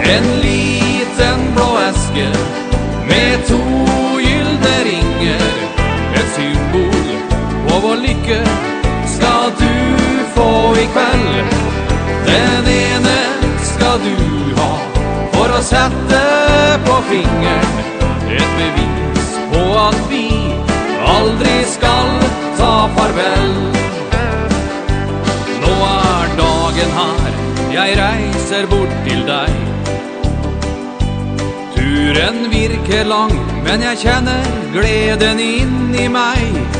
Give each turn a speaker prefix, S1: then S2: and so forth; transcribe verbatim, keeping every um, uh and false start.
S1: En liten blå eske med to gyldne ringer, et symbol på vår lykke skal du få i kveld. Den ene skal du ha for å sette på fingeren, et bevis på at vi aldri skal ta farvel. Nå er dagen her, jeg reiser bort til deg. Turen virker lang, men jeg kjenner gleden inni meg.